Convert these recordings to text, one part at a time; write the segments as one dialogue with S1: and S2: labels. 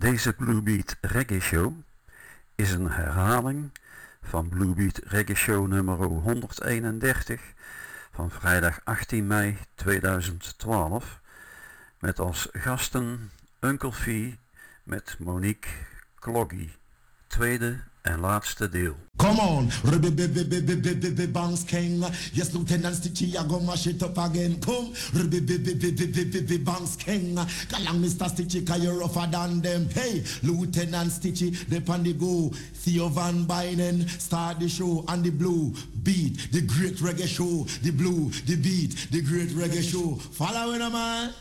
S1: Deze Bluebeat Reggae Show is een herhaling van Bluebeat Reggae Show nummer 131 van vrijdag 18 mei 2012 met als gasten Uncle Fee met Monique Cloggy. Tweede en laatste deel.
S2: Come on, Banks King. Yes, Lieutenant Stitchy, I go mash it up again. Come, Banks King. Kalang Mr. Stitchy, cause you're rougher than them. Hey, Lieutenant Stitchy, they on the go. Theo Van Bynen, start the show on the blue beat. The great reggae show, the blue, the beat, the great reggae show. Follow me, man.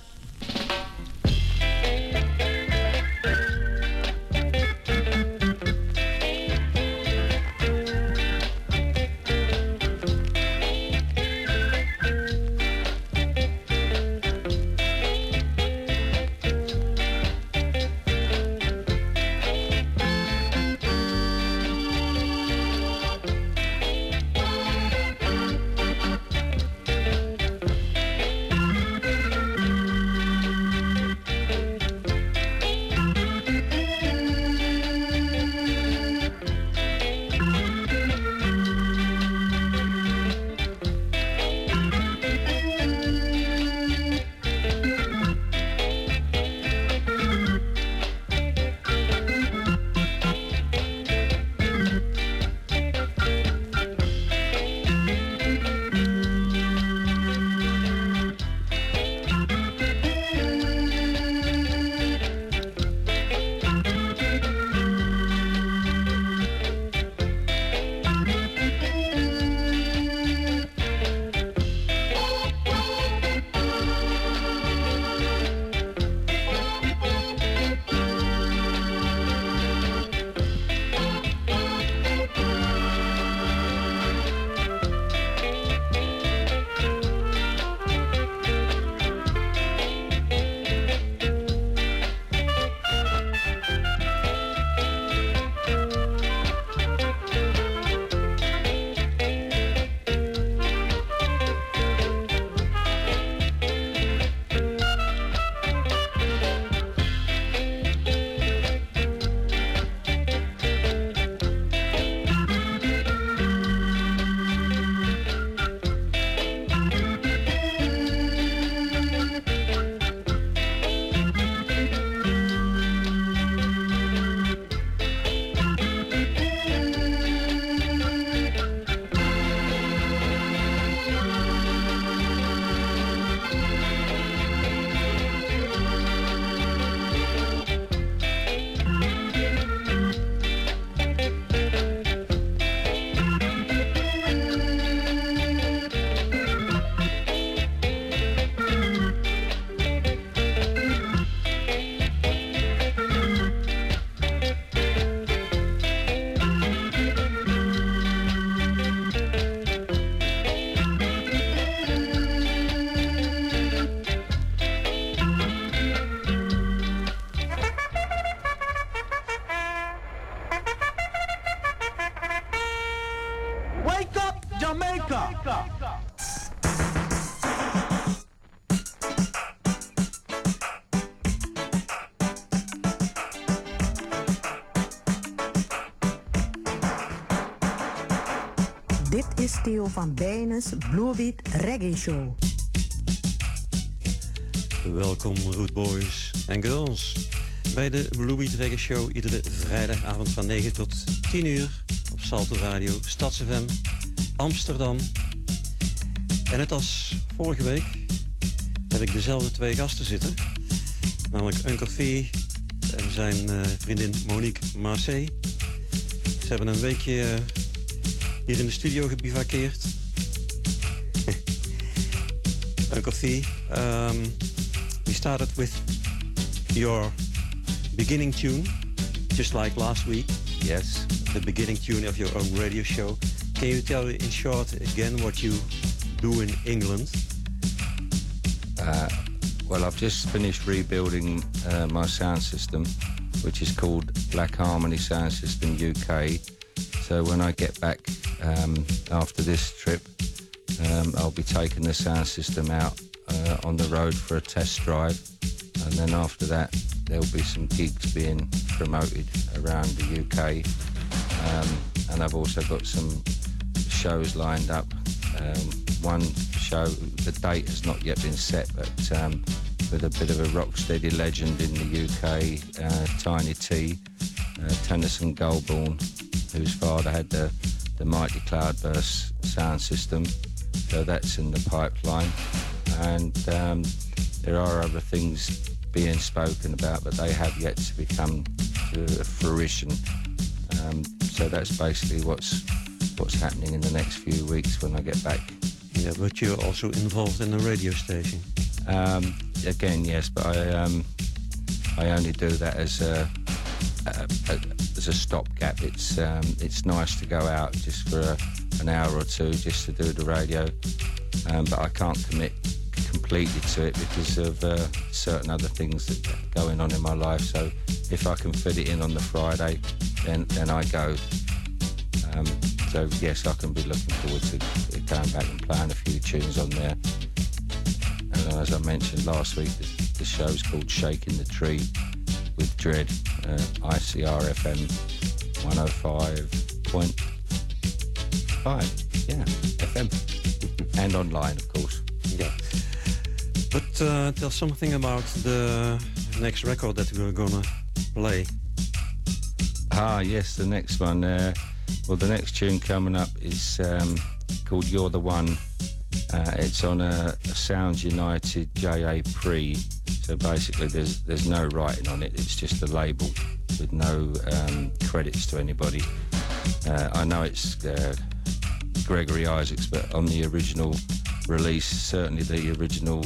S3: Dit is Theo van Bijnens Bluebeat Reggae Show.
S4: Welkom Root Boys en Girls bij de Bluebeat Reggae Show iedere vrijdagavond van 9 tot 10 uur op Salto Radio StadsFM Amsterdam. En net als vorige week heb ik dezelfde twee gasten zitten, namelijk Uncle Fee en zijn vriendin Monique Marseille. Ze hebben een weekje hier in de studio gebivakkeerd. Uncle Fee, we started with your beginning tune, just like last week.
S5: Yes.
S4: The beginning tune of your own radio show. Can you tell in short again what you do in England?
S5: Well, I've just finished rebuilding my sound system, which is called Black Harmony Sound System UK. So when I get back after this trip, I'll be taking the sound system out on the road for a test drive and then after that there'll be some gigs being promoted around the UK, and I've also got some shows lined up. One show, the date has not yet been set, but with a bit of a rocksteady legend in the UK, Tiny T, Tennyson Goulburn, whose father had the mighty Cloudburst sound system, so that's in the pipeline. And there are other things being spoken about, but they have yet to become to fruition. So that's basically what's happening in the next few weeks when I get back.
S4: Yeah, but you're also involved in a radio station.
S5: Again, yes, but I only do that as a stopgap. It's nice to go out just for an hour or two just to do the radio, but I can't commit completely to it because of certain other things that are going on in my life. So if I can fit it in on the Friday, then I go. So yes, I can be looking forward to going back and playing a few tunes on there. And as I mentioned last week, the show's called Shaking the Tree with Dread, ICR FM 105.5, yeah, FM, and online, of course.
S4: Yeah. But tell something about the next record that we're gonna play.
S5: Yes, the next one. Well, the next tune coming up is called You're the One. It's on a Sounds United JA Pre. So basically there's no writing on it. It's just a label with no credits to anybody. I know it's Gregory Isaacs, but on the original release, certainly the original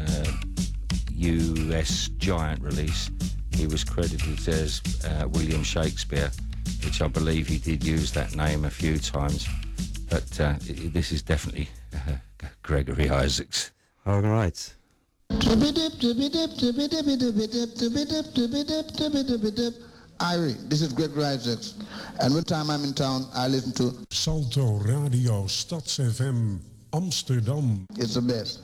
S5: US Giant release, he was credited as William Shakespeare, which I believe he did use that name a few times. But this is definitely Gregory Isaacs.
S4: All right.
S6: Irie, this is Gregory Isaacs. And when time I'm in town, I listen to
S7: Salto Radio Stads FM Amsterdam.
S6: It's the best.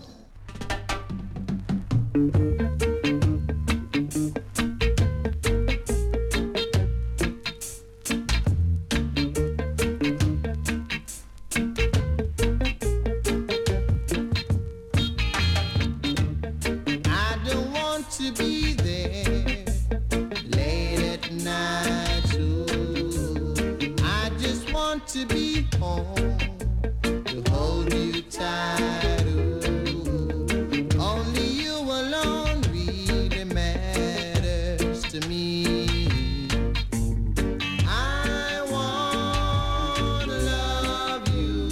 S8: To be home, to hold you tight, ooh. Only you alone really matters to me. I want to love you.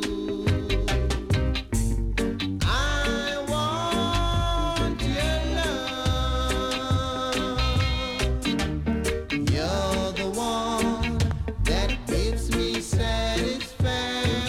S8: I want your love. You're the one that gives me satisfaction.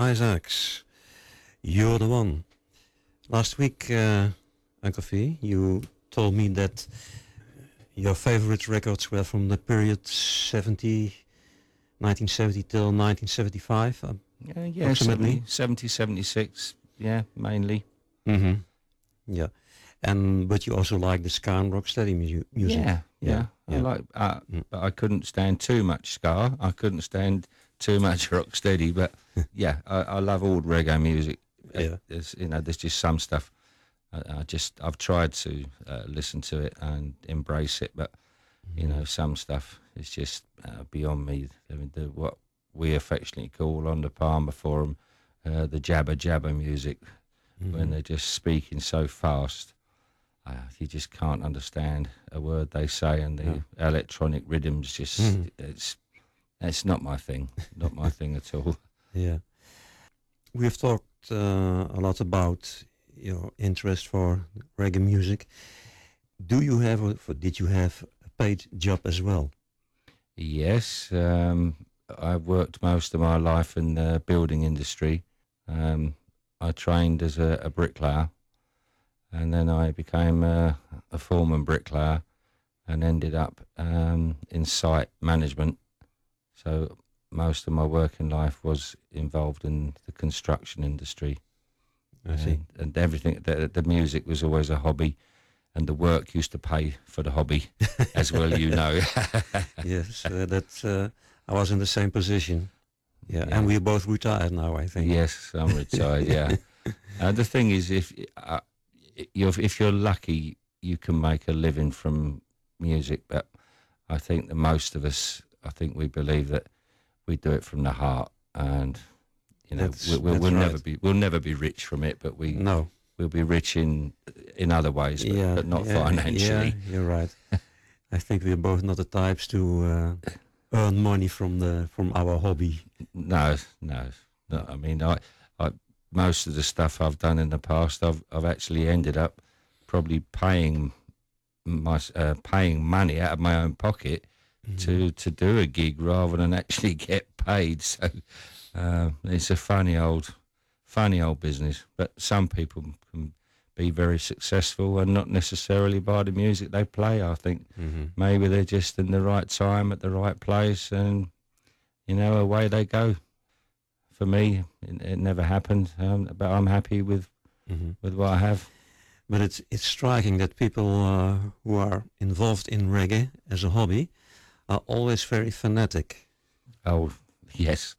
S4: Isaacs, You're the One. Last week, Uncle V, you told me that your favorite records were from the period 1970 till 1975,
S5: Yeah,
S4: approximately.
S5: 70, 76, yeah, mainly.
S4: Mm-hmm. Yeah. But you also like the ska and rocksteady music.
S5: Yeah. I like, but I couldn't stand too much ska. I couldn't stand too much rocksteady. But yeah, I love all reggae music.
S4: Yeah.
S5: There's just some stuff. I've tried to listen to it and embrace it, but some stuff is just beyond me. I mean, what we affectionately call on the Palmer Forum, the jabber jabber music, when they're just speaking so fast. You just can't understand a word they say, and the electronic rhythms just, it's not my thing, not my thing at all.
S4: Yeah. We've talked a lot about your interest for reggae music. Did you have a paid job as well?
S5: Yes, I've worked most of my life in the building industry. I trained as a bricklayer, and then I became a foreman bricklayer and ended up in site management. So most of my working life was involved in the construction industry.
S4: I see.
S5: And everything, the music was always a hobby, and the work used to pay for the hobby as well,
S4: Yes, I was in the same position. Yeah, and we're both retired now, I think.
S5: Yes, I'm retired, yeah. The thing is, if you're lucky, you can make a living from music, but I think that most of us, we believe that we do it from the heart, and we'll never be rich from it, but we'll be rich in other ways, but not financially.
S4: Yeah, you're right. I think we're both not the types to earn money from our hobby.
S5: No. I mean, I most of the stuff I've done in the past, I've actually ended up probably paying money out of my own pocket to do a gig rather than actually get paid. So it's a funny old business. But some people can be very successful and not necessarily by the music they play. I think maybe they're just in the right time at the right place, and away they go. For me, it never happened, but I'm happy with what I have.
S4: But it's striking that people who are involved in reggae as a hobby are always very fanatic.
S5: Oh, yes.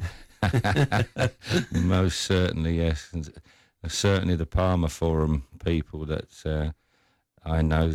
S5: Most certainly, yes. And certainly the Palmer Forum people that I know,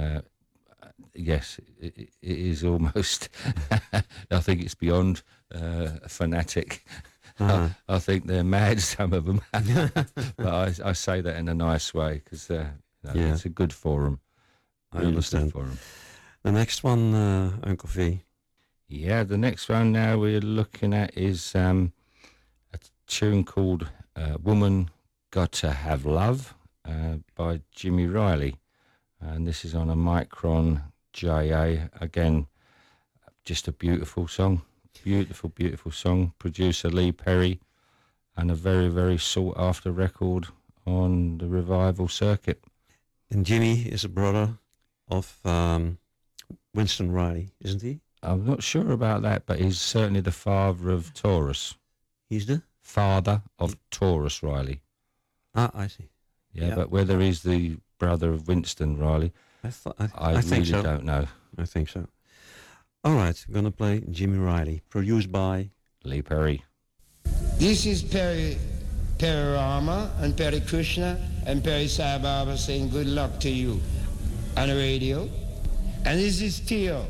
S5: yes, it is almost, I think it's beyond fanatic. I think they're mad, some of them. But I say that in a nice way, because it's a good forum.
S4: I understand.
S5: Forum.
S4: The next one, Uncle V.
S5: Yeah, the next one now we're looking at is a tune called Woman Got to Have Love by Jimmy Riley. And this is on a Micron JA. Again, just a beautiful song. Beautiful, beautiful song. Producer Lee Perry, and a very, very sought-after record on the revival circuit.
S4: And Jimmy is a brother of Winston Riley, isn't he?
S5: I'm not sure about that, but he's certainly the father of Taurus.
S4: He's the
S5: father of Taurus Riley.
S4: Ah, I see.
S5: Yeah, but whether he's the brother of Winston Riley, I
S4: think
S5: really
S4: so.
S5: don't know.
S4: I think so. All right, we're gonna play Jimmy Riley, produced by
S5: Lee Perry.
S9: This is Perry Rama and Perry Krishna and Perry Sai Baba saying good luck to you on the radio. And this is Theo.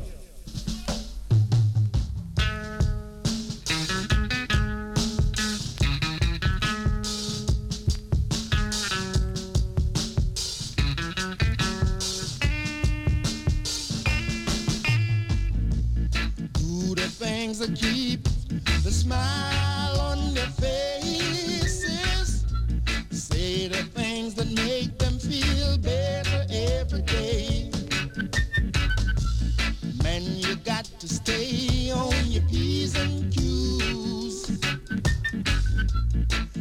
S8: That keep the smile on their faces, say the things that make them feel better every day. Man, you got to stay on your P's and Q's.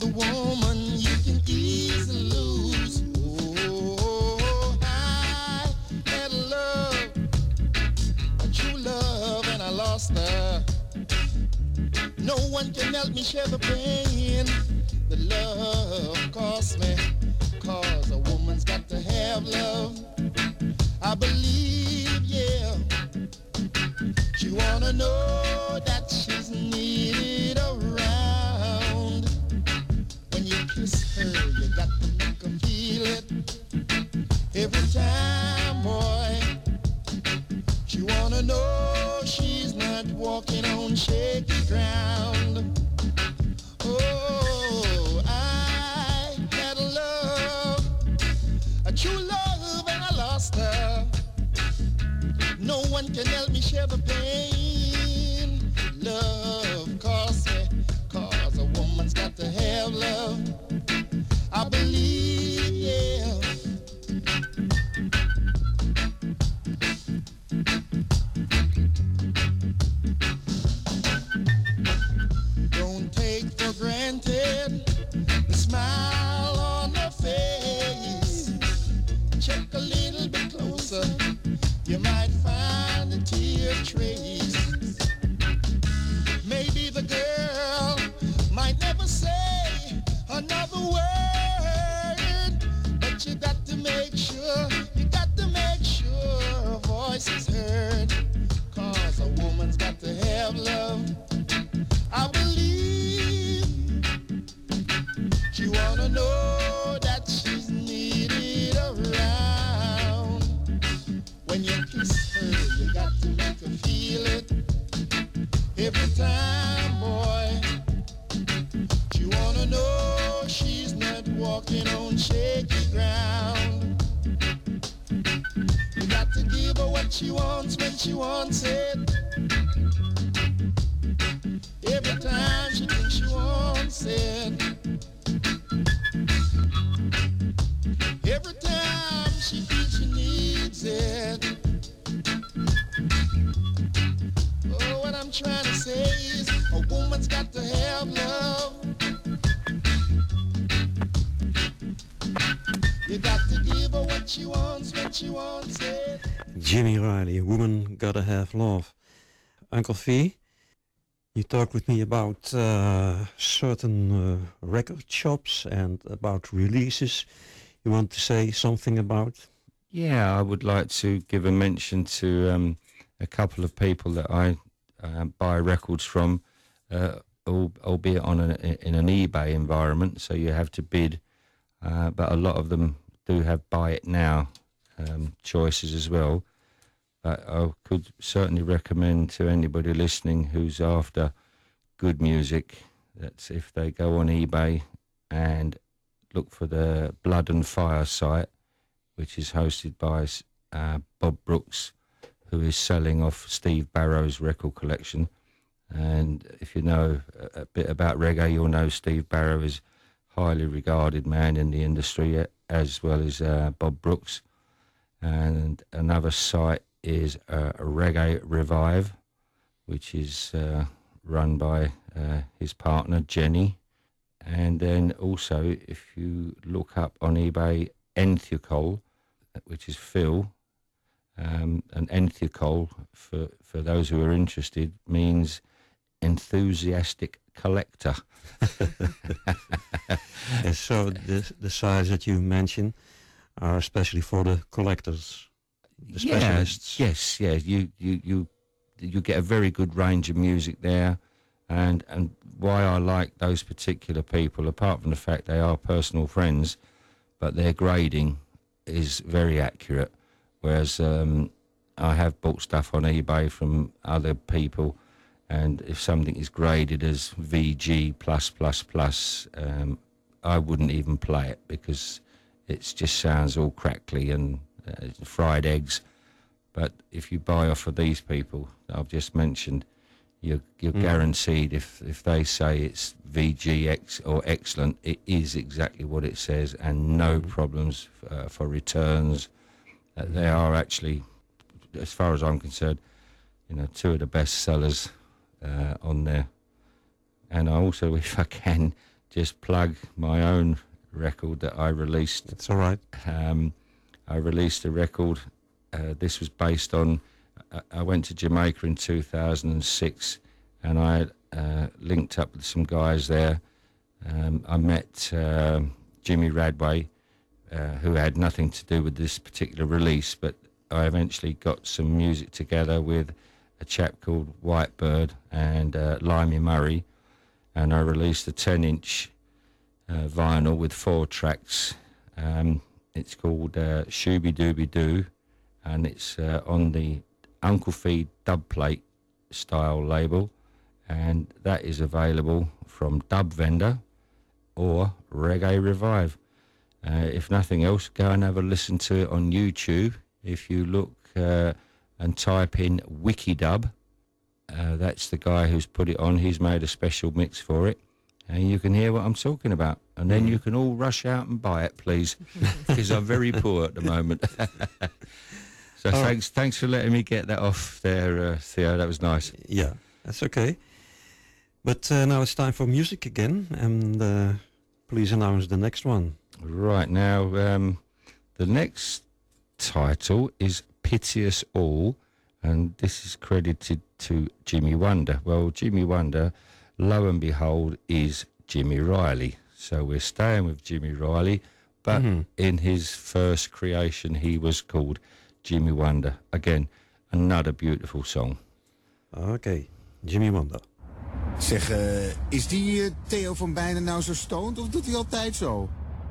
S8: the woman you can easily lose. Oh, I had love, a true love, and I lost her. No one can help me share the pain the love cost me, 'cause a woman's got to have love. I believe, yeah, she wanna know that she's needed around. When you kiss her, you got to make her feel it. Every time, boy, she wanna know she's not walking on shaky ground. Oh, I had a love, a true love, and I lost her. No one can help me share the pain love cost me, 'cause a woman's got to have love. I believe, yeah. Don't take for granted the smile on her face. Check a little bit closer, you might find a tear trace. Maybe the girl might never say another word, but you got to make sure her voice is heard, 'cause a woman's got to have love. I believe she wanna know that she's needed around. When you kiss her, you got to make her feel it. Every time, boy, she wanna know she's not walking on shaky ground. You got to give her what she wants when she wants it. Every time she thinks she wants it. Every time she feels she needs it. Oh, what I'm trying to say is a woman's got to have love. You got to give her what she wants when she wants it.
S4: Jimmy Riley, a woman gotta have love. Uncle V, you talked with me about certain record shops and about releases. You want to say something about?
S5: Yeah, I would like to give a mention to a couple of people that I buy records from, albeit in an eBay environment, so you have to bid, but a lot of them do have buy it now choices as well. But I could certainly recommend to anybody listening who's after good music that if they go on eBay and look for the Blood and Fire site, which is hosted by Bob Brooks, who is selling off Steve Barrow's record collection. And if you know a bit about reggae, you'll know Steve Barrow is a highly regarded man in the industry, as well as Bob Brooks. And another site is Reggae Revive, which is run by his partner, Jenny. And then also, if you look up on eBay, Enthicol, which is Phil, and Enthicol, for those who are interested, means enthusiastic collector.
S4: And so the size that you mentioned are especially for the collectors, the specialists.
S5: Yes. You get a very good range of music there, and why I like those particular people, apart from the fact they are personal friends, but their grading is very accurate. Whereas I have bought stuff on eBay from other people, and if something is graded as VG+++, I wouldn't even play it because it just sounds all crackly and fried eggs. But if you buy off of these people that I've just mentioned, you're guaranteed if they say it's VGX or excellent, it is exactly what it says, and no problems for returns. They are actually, as far as I'm concerned, two of the best sellers on there. And I also, if I can, just plug my own record that I released.
S4: That's all right.
S5: I released a record. This was based on. I went to Jamaica in 2006, and I linked up with some guys there. I met Jimmy Radway, who had nothing to do with this particular release, but I eventually got some music together with a chap called Whitebird and Limey Murray, and I released a 10-inch vinyl with 4 tracks. It's called Shooby Dooby Doo, and it's on the Uncle Fee dub plate style label, and that is available from Dub Vendor or Reggae Revive. If nothing else, go and have a listen to it on YouTube. If you look and type in Wikidub, that's the guy who's put it on. He's made a special mix for it, and you can hear what I'm talking about. And then you can all rush out and buy it, please, because I'm very poor at the moment. So thanks for letting me get that off there, Theo. That was nice.
S4: Yeah, that's okay. But now it's time for music again, and please announce the next one.
S5: Right, now, the next title is Piteous All, and this is credited to Jimmy Wonder. Well, Jimmy Wonder, lo and behold, is Jimmy Riley. So we're staying with Jimmy Riley, but in his first creation, he was called Jimmy Wonder. Again, another beautiful song.
S4: Okay, Jimmy Wonder.
S10: Zeg, is die Theo van Bijnen nou zo stoned of doet hij altijd zo?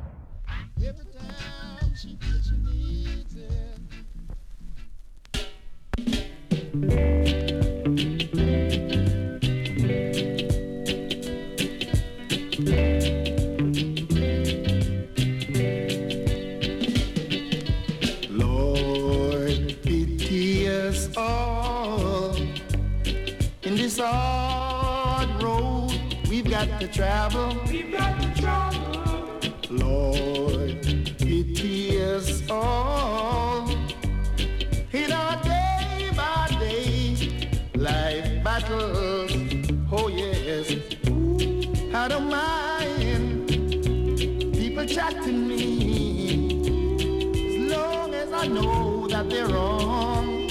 S8: Lord, pity us all in this hard road we've got to travel. We've got to travel. Lord, pity us all in our day by day life battles. Oh yes, I don't mind people chatting me as long as I know that they're wrong.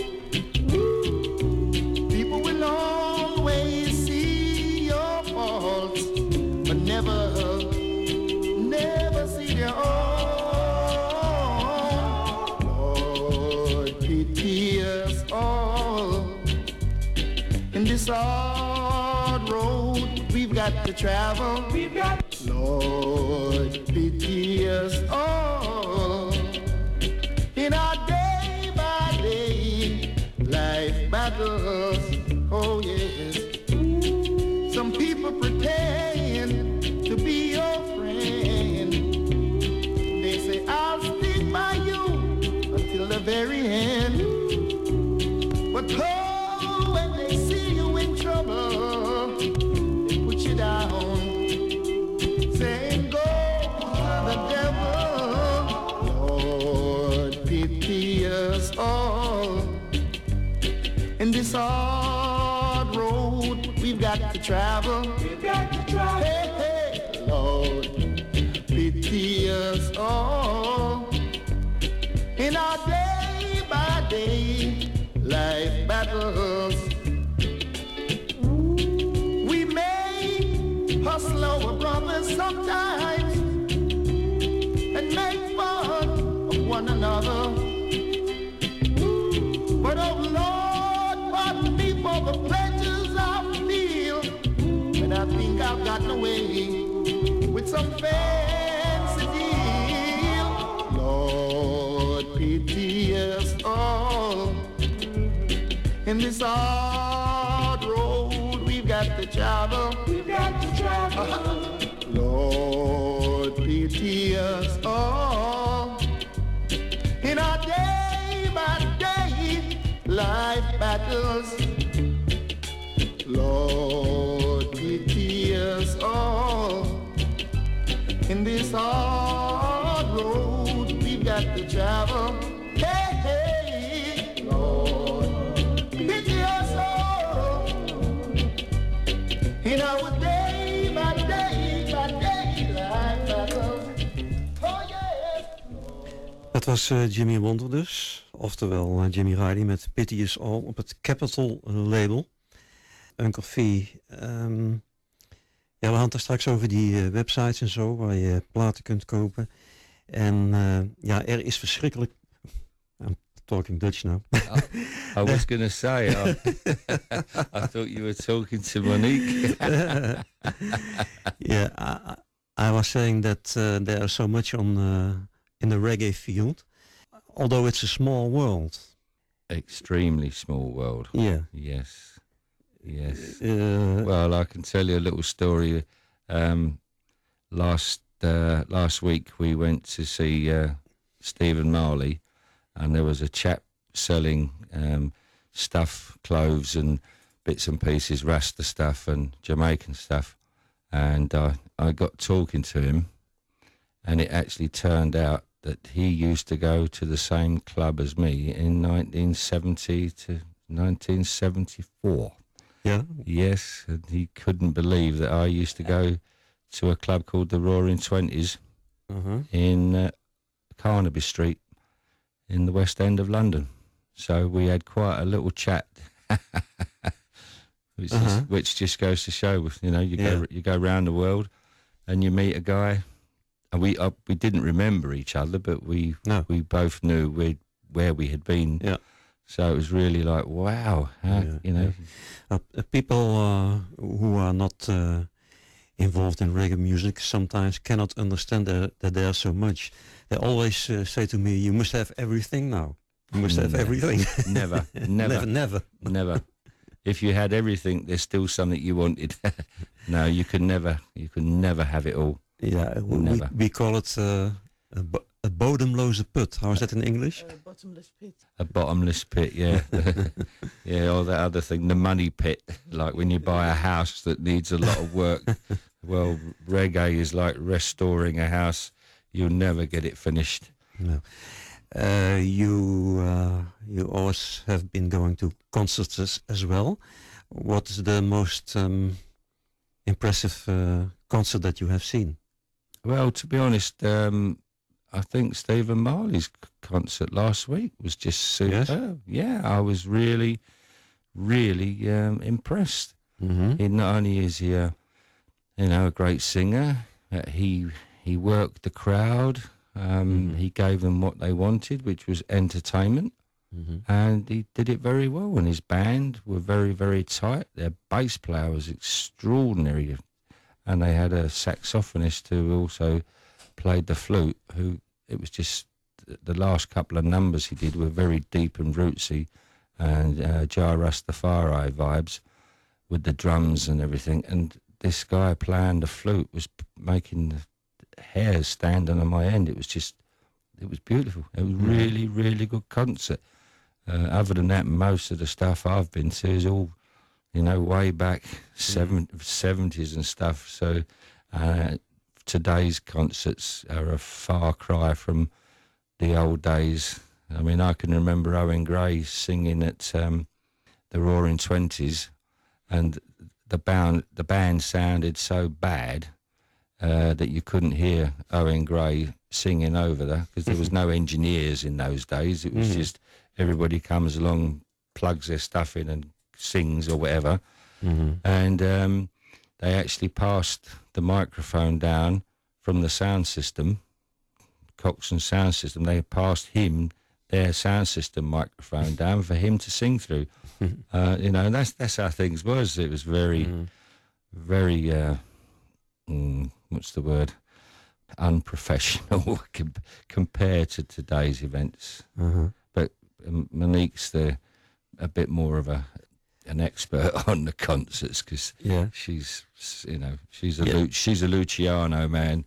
S8: People will always see your faults, but never see their own. Lord, pity us all in this hard road we've got to travel. We've got, Lord, pity us all in our day by day life battles. Oh yes, some people pretend to be your friend. They say I'll stick by you until the very end. But oh, when they see you in trouble, they put you down, saying go to the devil. Lord, pity us all in this hard road we've got to travel. We've got to travel. Hey, hey, Lord, pity us all in our day by day life battles. We may hustle our brothers sometimes and make fun of one another, but oh Lord, pardon me for the pleasures I feel when I think I've gotten away with some fancy deal. Lord, pity us all in this hard road we've got to travel. We've got to travel. Lord, pity us all in our day by day life battles. Lord, pity us all in this hard road we've got to travel. Hey, hey, Lord, pity us all in our day by day
S4: Dat was Jimmy Wonder dus. Oftewel Jimmy Riley met Pity Is All op het Capitol label. Uncle Fee. Ja, we hadden het er straks over die websites en zo, waar je platen kunt kopen. En ja, er is verschrikkelijk... I'm talking Dutch now.
S5: I was going to say, I thought you were talking to Monique.
S4: Yeah, I was saying that there is so much on in the reggae field, although it's a small world.
S5: Extremely small world.
S4: Yeah.
S5: Yes. Well, I can tell you a little story. Last week we went to see Stephen Marley, and there was a chap selling stuff, clothes and bits and pieces, Rasta stuff and Jamaican stuff. And I got talking to him, and it actually turned out that he used to go to the same club as me in 1970 to 1974.
S4: Yeah?
S5: Yes, and he couldn't believe that I used to go to a club called the Roaring Twenties in Carnaby Street in the West End of London. So we had quite a little chat, which just goes to show, you know, you go around the world and you meet a guy, and we didn't remember each other, but we both knew where we had been.
S4: Yeah.
S5: So it was really like, wow, you know.
S4: People who are not involved in reggae music sometimes cannot understand that there's so much. They always say to me, you must have everything now. You must have everything.
S5: Never. If you had everything, there's still something you wanted. No, you could never have it all.
S4: Yeah, we call it a bodemloze put. How is that in English?
S11: A bottomless pit.
S5: A bottomless pit, yeah. Yeah, or that other thing, the money pit, like when you buy a house that needs a lot of work. Well, reggae is like restoring a house. You'll never get it finished.
S4: No. You always have been going to concerts as well. What is the most impressive concert that you have seen?
S5: Well, to be honest, I think Stephen Marley's concert last week was just superb. Yes? Yeah, I was really, really impressed. He not only is he a great singer, he worked the crowd. He gave them what they wanted, which was entertainment, and he did it very well. And his band were very, very tight. Their bass player was extraordinary, and they had a saxophonist who also played the flute. It was just the last couple of numbers he did were very deep and rootsy, and Jah Rastafari vibes with the drums and everything. And this guy playing the flute was making the hairs standing on my end. It was beautiful. It was really, really good concert. Other than that, most of the stuff I've been to is all, way back 70s and stuff. So today's concerts are a far cry from the old days. I mean, I can remember Owen Gray singing at the Roaring Twenties, and the band sounded so bad that you couldn't hear Owen Gray singing over there, because there was no engineers in those days. It was just everybody comes along, plugs their stuff in and sings or whatever. And they actually passed the microphone down from the sound system, Coxsone sound system. They passed him their sound system microphone down for him to sing through. And that's how things was. It was very, very, what's the word? Unprofessional compared to today's events. But Monique's a bit more of an expert on the concerts, because she's a Luciano man.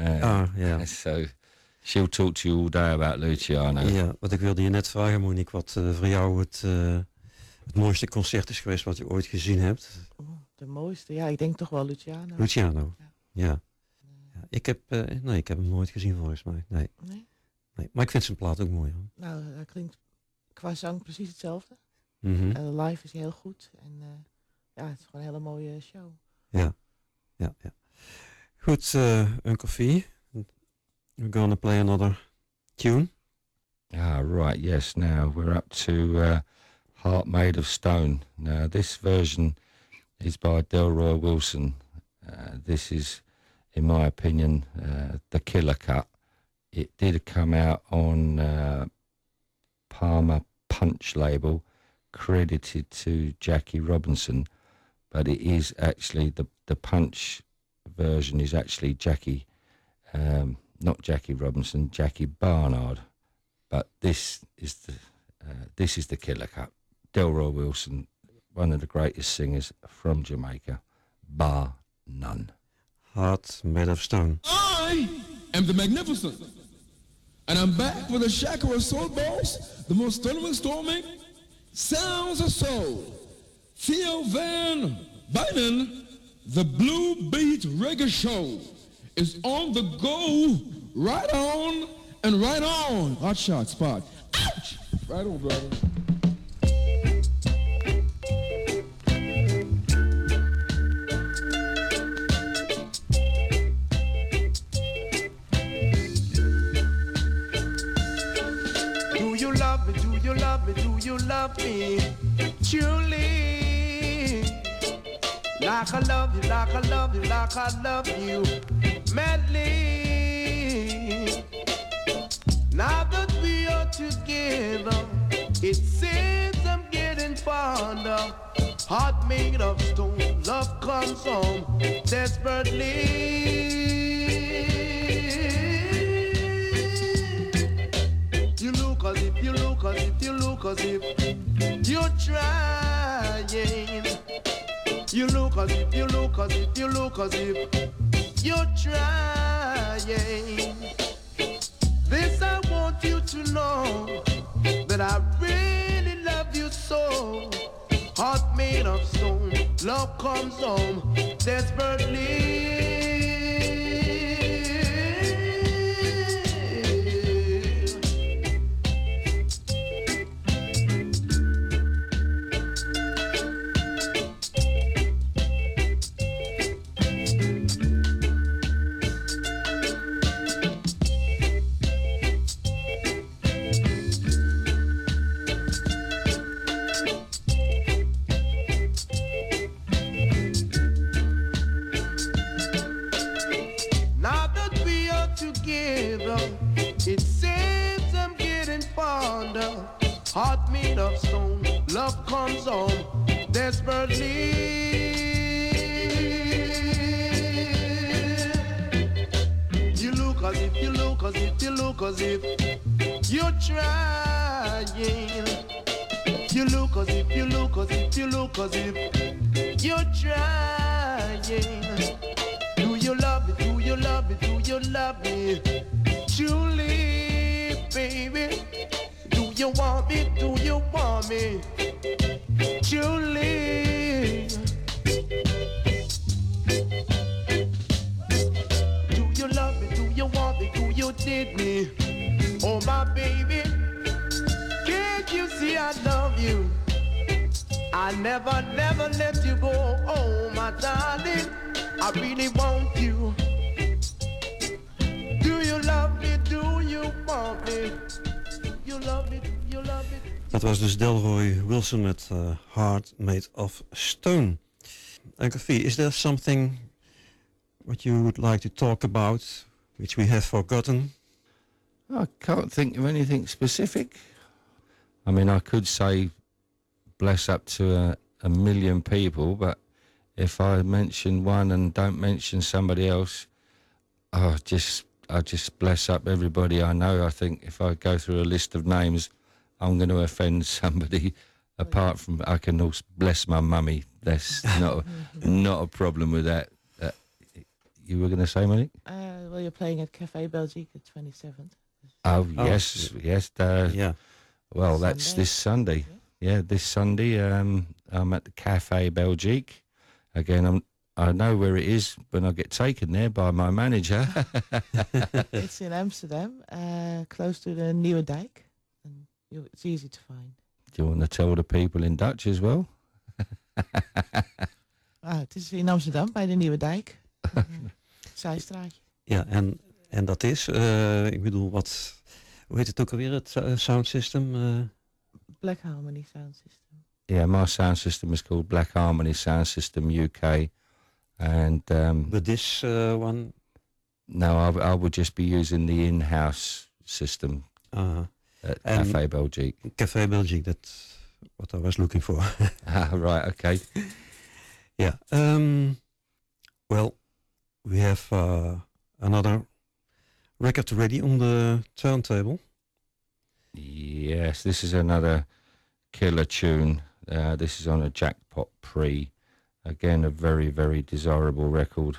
S5: So she'll talk to you all day about Luciano.
S4: Ja, wat ik wilde je net vragen, Monique, wat voor jou het mooiste concert is geweest wat je ooit gezien hebt?
S11: De mooiste? Ja, ik denk toch wel Luciano.
S4: Luciano, ja. Ik heb hem nooit gezien volgens mij. Nee. Maar ik vind zijn plaat ook mooi. Hoor.
S11: Nou, hij klinkt qua zang precies hetzelfde.
S4: Mm-hmm.
S11: Live is hij heel goed. En het is gewoon een hele mooie show.
S4: Ja. Goed, Uncle Fee. We're gonna play another tune.
S5: Right, yes. Now we're up to Heart Made of Stone. Now this version is by Delroy Wilson. This is, in my opinion, the killer cut. It did come out on Palmer Punch label, credited to Jackie Robinson, but it is actually the Punch version is actually Jackie, not Jackie Robinson, Jackie Barnard. But this is the killer cut. Delroy Wilson, one of the greatest singers from Jamaica, bar none.
S4: Heart Made of Stone.
S12: I am the Magnificent, and I'm back with a Shakara Soul Boss, the most stunning storming sounds of soul. Theo Van Binen, the Blue Beat Reggae Show, is on the go. Right on and right on. Hot shot spot. Ouch! Right on, brother.
S8: Do you love me? Do you love me? Do you love me? Truly, like I love you, like I love you, like I love you, madly. Now that we are together, it seems I'm getting fonder. Heart made of stone, love comes home desperately. You look as if, you look as if, you look as if you're trying. You look as if, you look as if, you look as if you're trying. This I want you to know, that I really love you so. Heart made of stone, love comes home desperately. It seems I'm getting fonder. Heart made of stone, love comes home desperately. You look as if, you look as if, you look as if you're trying. You look as if, you look as if, you look as if you're trying. Do you love me? Do you love me? Do you love me? Truly, baby, do you want me? Do you want me? Truly, do you love me? Do you want me? Do you need me? Oh my baby, can't you see I love you? I never, never let you go. Oh my darling, I really want you. Do you love me? Do you want me? You love me? You love me?
S4: Dat was dus Delroy Wilson met Heart Made of Stone. Uncle V, is there something what you would like to talk about, which we have forgotten?
S5: I can't think of anything specific. I mean, I could say bless up to a million people, but if I mention one and don't mention somebody else, I just bless up everybody I know. I think if I go through a list of names, I'm going to offend somebody. Apart from, I can also bless my mummy. That's not a problem with that. You were going to say, Monique?
S11: Well, you're playing at Café Belgique at 27th.
S5: Oh, yes.
S4: Yeah.
S5: Well, that's this Sunday. Yeah, this Sunday. I'm at the Café Belgique. Again, I know where it is when I get taken there by my manager.
S11: It's in Amsterdam, close to the Nieuwe Dijk. And it's easy to find.
S5: Do you want to tell the people in Dutch as well?
S11: Het is in Amsterdam, bij de Nieuwe Dijk. Zijstraatje.
S4: Ja, en dat is, ik bedoel, wat Hoe heet het ook alweer, het sound system?
S11: Black Harmony Sound System.
S5: Yeah, my sound system is called Black Harmony Sound System UK. And
S4: but this one?
S5: No, I would just be using the in-house system at Café Belgique.
S4: Café Belgique, that's what I was looking for.
S5: Right, okay.
S4: Yeah. Well, we have another record ready on the turntable.
S5: Yes, this is another killer tune. This is on a Jackpot Pre. Again, a very, very desirable record.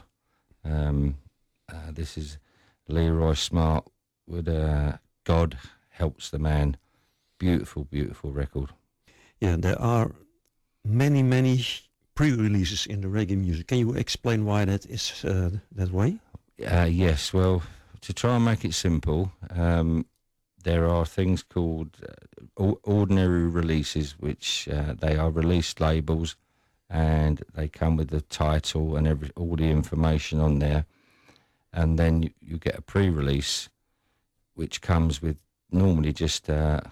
S5: This is Leroy Smart with God Helps the Man. Beautiful, beautiful record.
S4: Yeah, there are many, many pre-releases in the reggae music. Can you explain why that is that way?
S5: Yes, well, to try and make it simple, there are things called ordinary releases, which they are released labels, and they come with the title and all the information on there. And then you get a pre-release, which comes with normally just the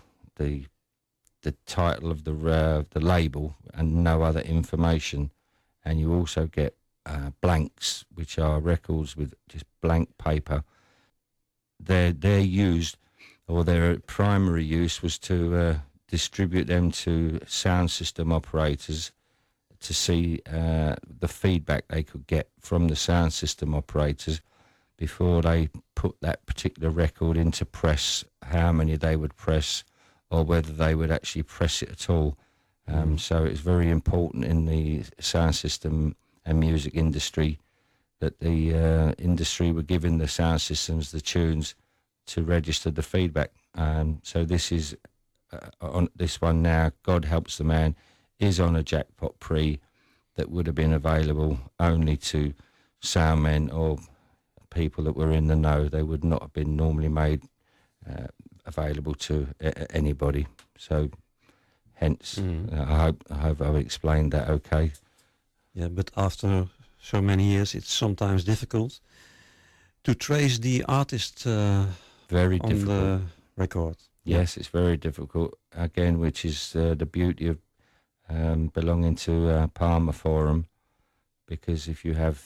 S5: title of the label and no other information. And you also get blanks, which are records with just blank paper. They're used, or their primary use was to distribute them to sound system operators to see the feedback they could get from the sound system operators before they put that particular record into press, how many they would press, or whether they would actually press it at all. So it's very important in the sound system and music industry that the industry were giving the sound systems the tunes to register the feedback. So this is on this one now, God Helps the Man, is on a Jackpot Pre that would have been available only to sound men or people that were in the know. They would not have been normally made available to anybody. So hence, I hope I've explained that okay.
S4: Yeah, but after so many years, it's sometimes difficult to trace the artist
S5: very
S4: on
S5: difficult.
S4: The record.
S5: Yes, it's very difficult. Again, which is the beauty of belonging to Palmer Forum, because if you have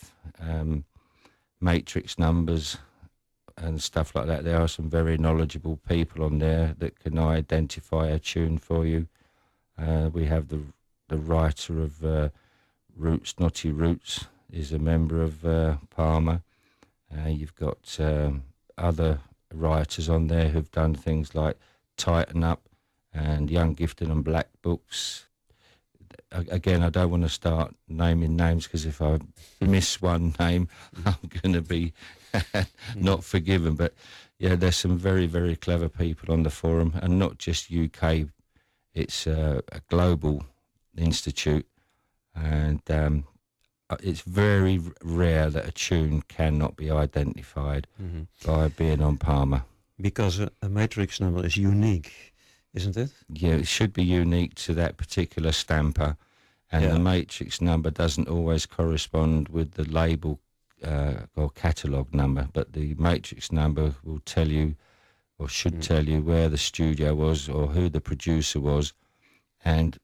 S5: matrix numbers and stuff like that, there are some very knowledgeable people on there that can identify a tune for you. We have the writer of Roots, Naughty Roots, is a member of Palmer. You've got other writers on there who've done things like Tighten Up and Young, Gifted and Black books. Again, I don't want to start naming names, because if I miss one name, I'm going to be not forgiven. But yeah, there's some very, very clever people on the forum, and not just UK. It's a global institute, and it's very rare that a tune cannot be identified by being on Palmer.
S4: Because a matrix number is unique, isn't it?
S5: Yeah, it should be unique to that particular stamper, and the matrix number doesn't always correspond with the label or catalogue number, but the matrix number will tell you, or should tell you, where the studio was or who the producer was, and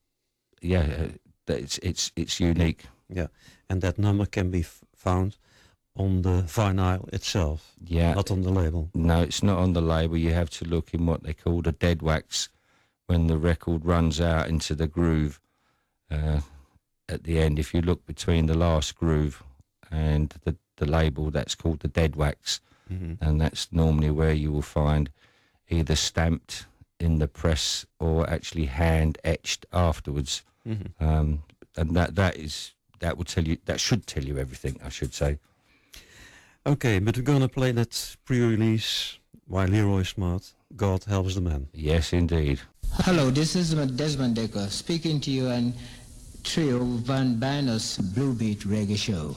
S5: it's unique.
S4: Yeah, and that number can be found on the vinyl itself, not on the label.
S5: No, it's not on the label. You have to look in what they call the dead wax, when the record runs out into the groove at the end. If you look between the last groove and the label, that's called the dead wax, and that's normally where you will find either stamped in the press or actually hand etched afterwards. And that will tell you, that should tell you everything, I should say.
S4: Okay, but we're gonna play that pre-release by Leroy Smart, God Helps the Man.
S5: Yes, indeed.
S9: Hello, this is Desmond Decker speaking to you on Trio Van Banner's Blue Beat Reggae Show.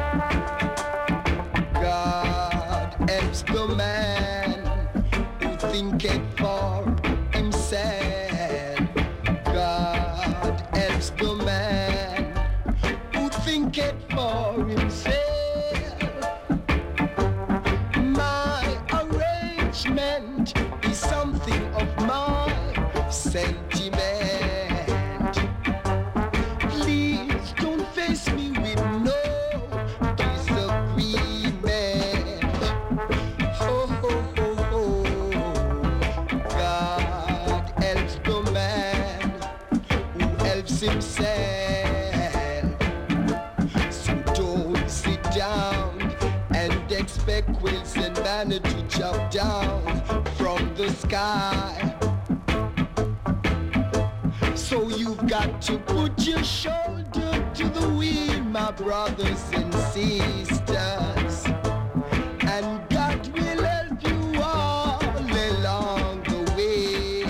S8: God helps the man who
S13: thinketh for himself. God helps the man who thinketh for himself. My arrangement is something of my sentiment. Please don't face me with no disagreement. Oh, oh, oh, oh. God helps the man who helps himself. So don't sit down and expect quills and manna to drop down from the sky. So you've got to put your shoulder to the wheel, my brothers and sisters, and God will help you all along the way.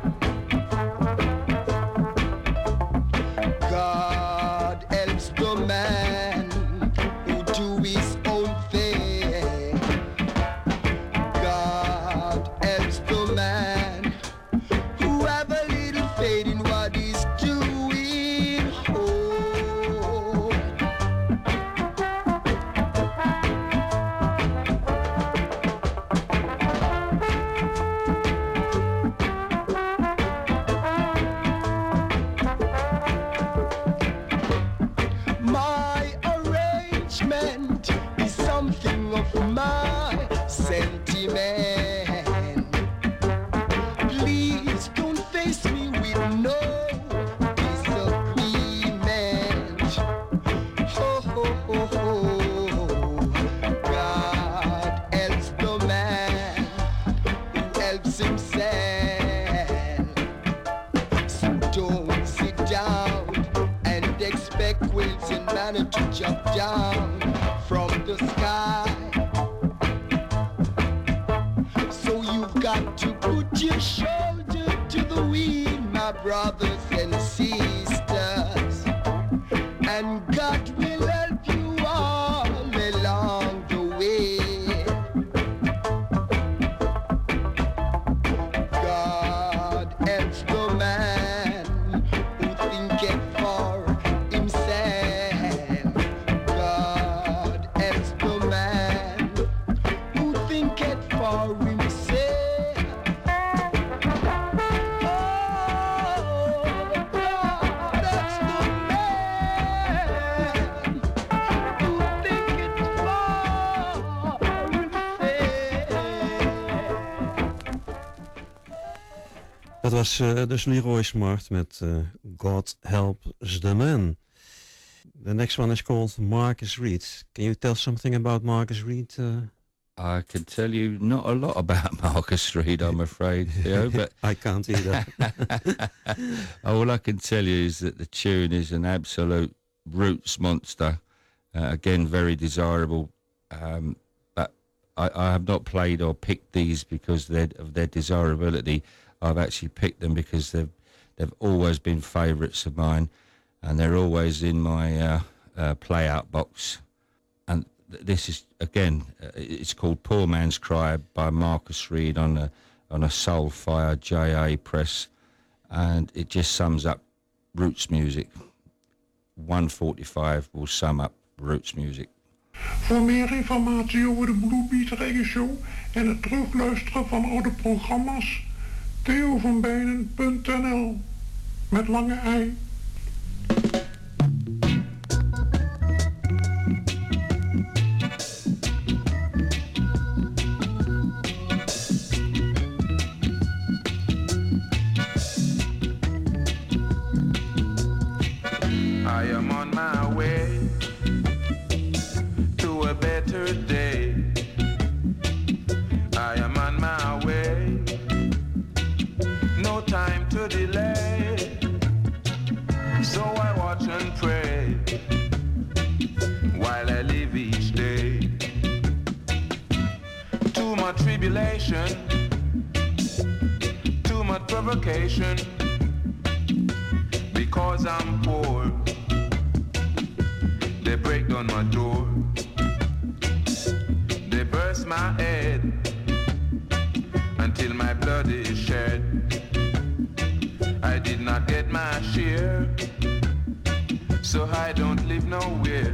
S13: God helps the man who do his own thing. God helps the man who have a little faith in what he's doing. Oh. My arrangement is something of my sentiment. Please don't face me with no disagreement. Oh, oh, oh, oh. God helps the man who helps himself. So don't sit down and expect quills and manna to jump down from the sky. So you've got to put your shoulder to the wheel, my brothers and sisters, and God will help you all along the way. God helps the man who thinketh for himself. God helps the man who thinketh for himself. Oh, God helps the man who thinketh for himself.
S4: Dat was dus Leroy Smart met God Helps the Man. The next one is called Marcus Reed. Can you tell something about Marcus Reed?
S5: I can tell you not a lot about Marcus Reed, I'm afraid, Theo, but
S4: I can't either.
S5: all I can tell you is that the tune is an absolute roots monster. Again, very desirable. But I have not played or picked these because of their desirability. I've actually picked them because they've always been favourites of mine, and they're always in my play-out box. And this is, again, it's called Poor Man's Cry by Marcus Reed on a Soulfire JA press, and it just sums up roots music. 145 will sum up roots music.
S7: Voor meer informatie over de Bluebeat Reggae Show en het terugluisteren van oude programma's, theovanbijnen.nl met lange ei.
S14: I am on my way to a better day. I am on my way, no time to delay. So I watch and pray while I live each day. Too much tribulation, too much provocation, because I'm poor. They break down my door, they burst my head until my blood is shed. I did not get my share, so I don't live nowhere.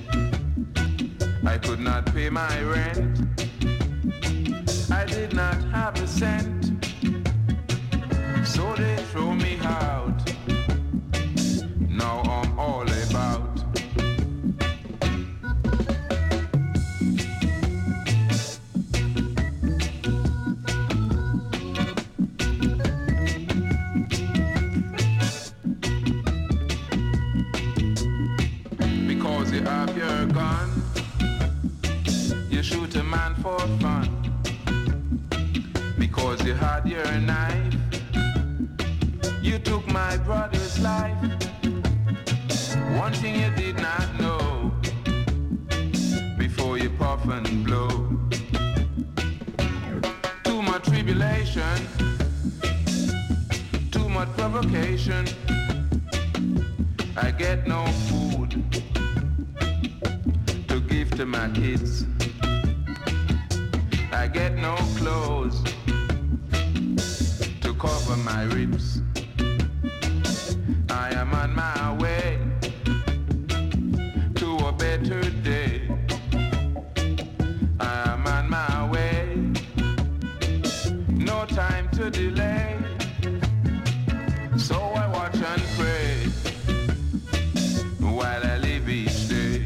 S14: I could not pay my rent. I did not have a cent, so they throw me out. Now I'm all about. Because you have your gun, you shoot a man for fun. Because you had your knife, you took my brother's life. One thing you did not know, before you puff and blow. Too much tribulation, too much provocation. I get no food to give to my kids. I get no clothes to cover my ribs. I am on my way to a better day. I am on my way, no time to delay. So I watch and pray while I live each day.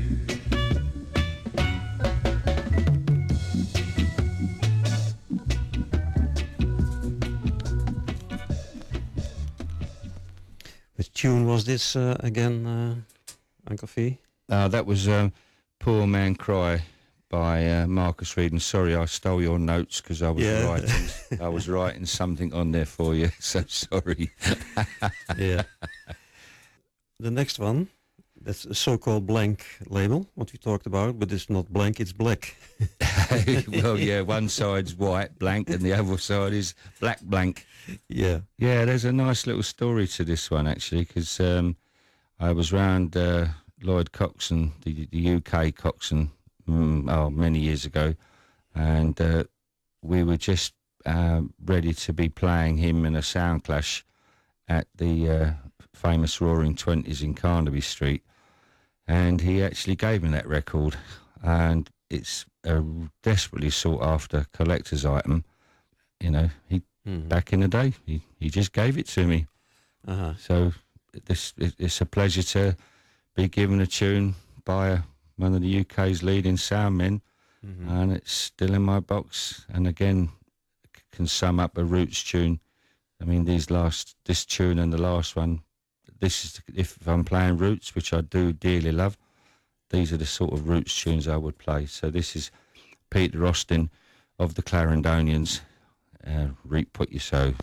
S4: Which tune was this again, Uncle Fee?
S5: That was Poor Man Cry by Marcus Reed. And sorry, I stole your notes because I was writing. I was writing something on there for you. So sorry.
S4: Yeah. The next one, that's a so-called blank label, what we talked about, but it's not blank, it's black.
S5: Well, yeah, one side's white, blank, and the other side is black, blank.
S4: Yeah.
S5: Yeah, there's a nice little story to this one, actually, because I was round Lloyd Coxon, the UK Coxon, many years ago, and we were just ready to be playing him in a sound clash at the famous Roaring Twenties in Carnaby Street, and he actually gave me that record, and it's a desperately sought after collector's item. You know, he back in the day, he just gave it to me. So it's a pleasure to be given a tune by one of the UK's leading sound men, and it's still in my box, and again can sum up a roots tune. I mean, this tune and the last one, this is, if I'm playing roots, which I do dearly love, these are the sort of roots tunes I would play. So this is Peter Austin of the Clarendonians, Reap What You Sow.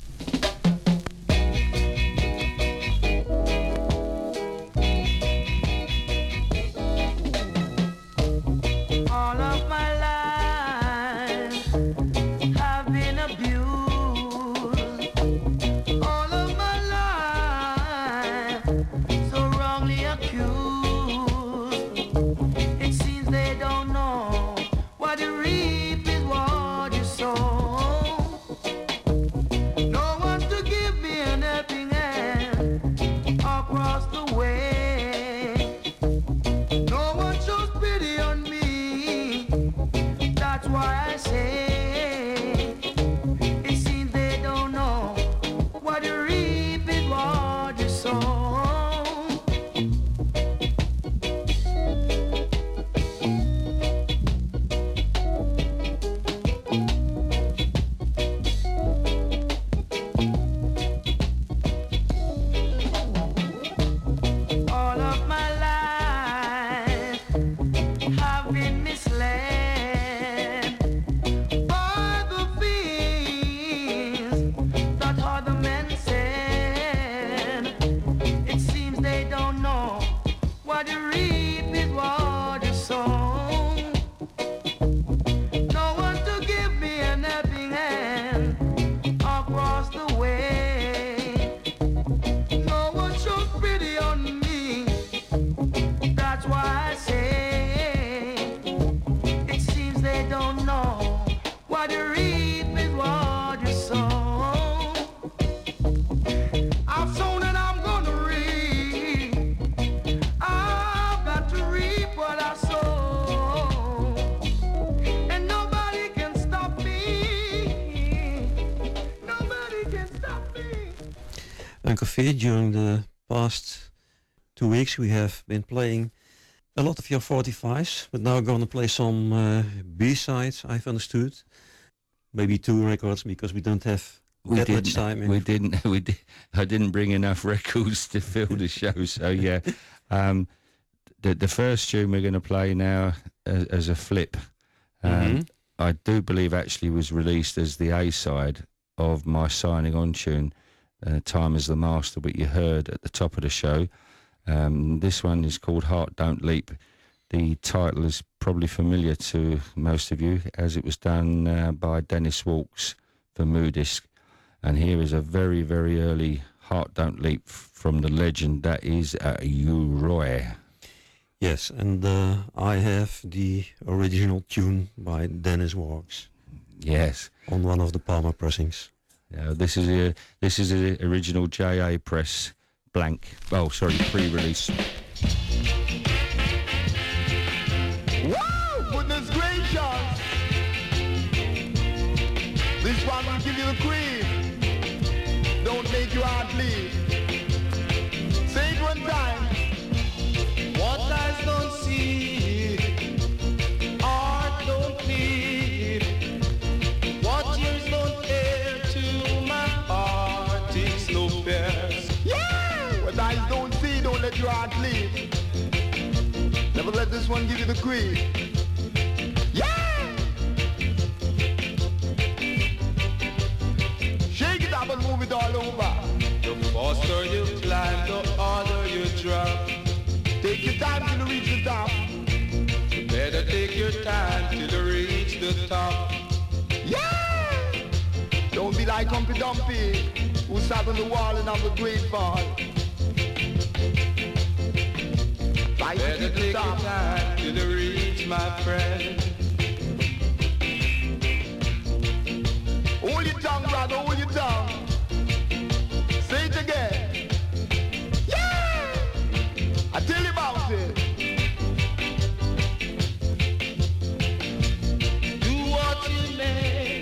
S15: All of my life I've been abused. All of my life so wrongly accused. It seems they don't know what you reap is what you sow.
S4: Uncle Fee, during the past 2 weeks we have been playing a lot of your 45s, but now we're going to play some B-sides, I've understood. Maybe 2 records, because we don't have that much time.
S5: I didn't bring enough records to fill the show, so yeah. The first tune we're going to play now as a flip, I do believe actually was released as the A-side of my signing on tune, Time as the Master, but you heard at the top of the show. This one is called Heart Don't Leap. The title is probably familiar to most of you, as it was done by Dennis Walks for Moodisc. And here is a very, very early Heart Don't Leap from the legend that is U-Roy.
S4: Yes, and I have the original tune by Dennis Walks.
S5: Yes,
S4: on one of the Palmer pressings.
S5: Yeah, this is the original JA press blank. Oh, sorry, pre-release.
S8: Wow, goodness gracious! This one will give you the cream. Don't make your heart bleed. Say it one time. What eyes don't see, heart don't bleed. What ears don't hear, to my heart it's no fears. Yeah! What eyes don't see, don't let your heart bleed. Never let this one give you the cream. Yeah! Shake it up and move it all over. The faster you climb, the harder you drop. Take your time till you reach the top. You better take your time till you reach the top. Yeah! Don't be like Humpy Dumpy, who sat on the wall and have a great fall. Better take your time till you reach, my friend. Hold your tongue, brother, hold your tongue. Say it again. Yeah! I tell you about it. Do what you may,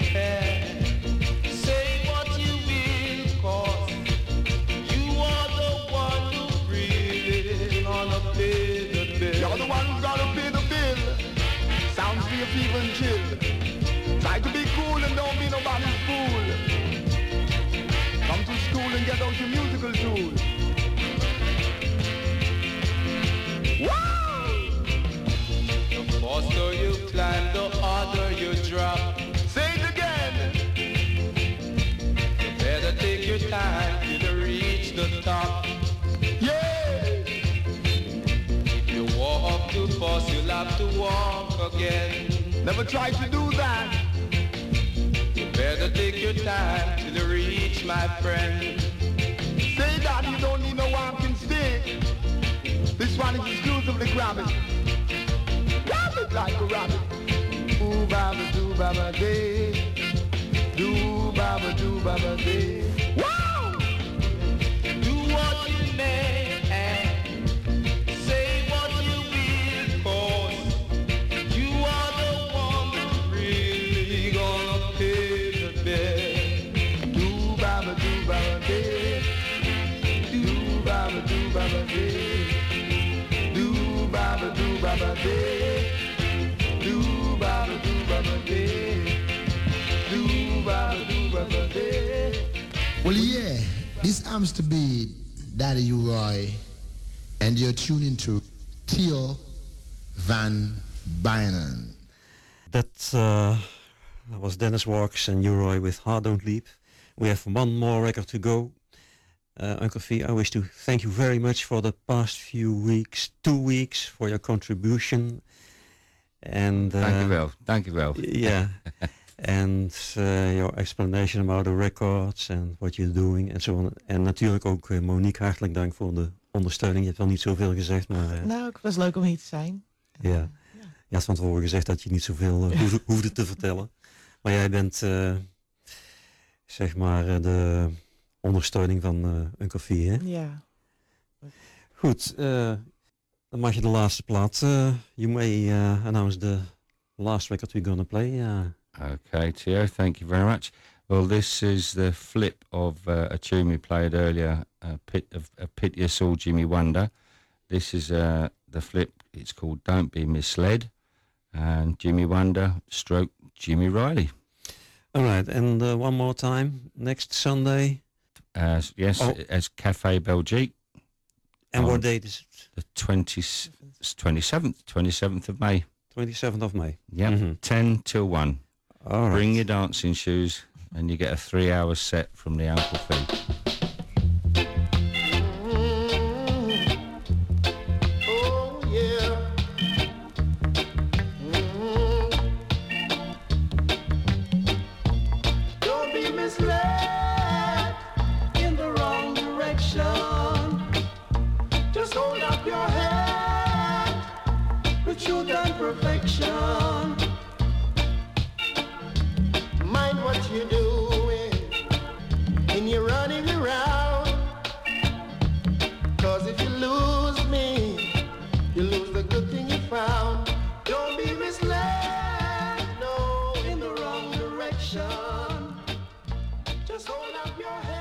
S8: say what you will, 'cause you are the one who really gonna pay the bill. You're the one who's gonna pay the bill. Sounds feel even chill. Try to be cool and don't be nobody's fool. Come to school and get out your musical tool. Wow! The faster you climb, the harder you drop. Say it again. You better take your time till you reach the top. Yeah! If you walk too fast, you'll have to walk again. Never try to do that. You better take your time till you reach, my friend. Say that you don't need no walking stick. This one is exclusively grab it. Grab it like a rabbit. Ooh, baba, doo, baba, day. Doo, baba, doo, baba, day. Wow! Do what you may and say what you will, 'cause you are the one that's really gonna pay the bill. Doo, baba, doo, baba, day. Doo, baba, doo, baba, day. Doo, baba, doo, baba, day. Doo, baba, doo, baba, day. Doo, baba, doo, baba, day.
S2: Well, yeah, this happens to be Daddy U-Roy, and you're tuning to Theo Van Bynen.
S4: That was Dennis Walks and U-Roy with Heart Don't Leap. We have one more record to go. Uncle Fee, I wish to thank you very much for the past few weeks, 2 weeks, for your contribution. And
S5: Thank you well.
S4: Yeah, and your explanation about the records and what you're doing and zo on. En natuurlijk ook Monique, hartelijk dank voor de ondersteuning. Je hebt wel niet zoveel gezegd, maar...
S11: Nou, het was leuk om hier te zijn.
S4: Ja. Je had van tevoren gezegd dat je niet zoveel hoefde te vertellen. Maar jij bent, zeg maar, de ondersteuning van Uncle Fee, hè?
S11: Ja.
S4: Goed, dan mag je de laatste plaat. You may announce the last record we're gonna play.
S5: Okay, Theo, thank you very much. Well, this is the flip of a tune we played earlier, a Piteous All Jimmy Wonder. This is the flip. It's called Don't Be Misled, and Jimmy Wonder stroke Jimmy Riley.
S4: All right, and one more time, next Sunday?
S5: As Café Belgique.
S4: And what date is it?
S5: The 27th of May.
S4: 27th of May.
S5: Yeah, 10 till 1.
S4: All right.
S5: Bring your dancing shoes, and you get a 3-hour set from the Uncle Fee.
S13: Perfection. Mind what you're doing and you're running around. Cause if you lose me, you lose the good thing you found. Don't be misled, no, in the wrong direction. Just hold up your head.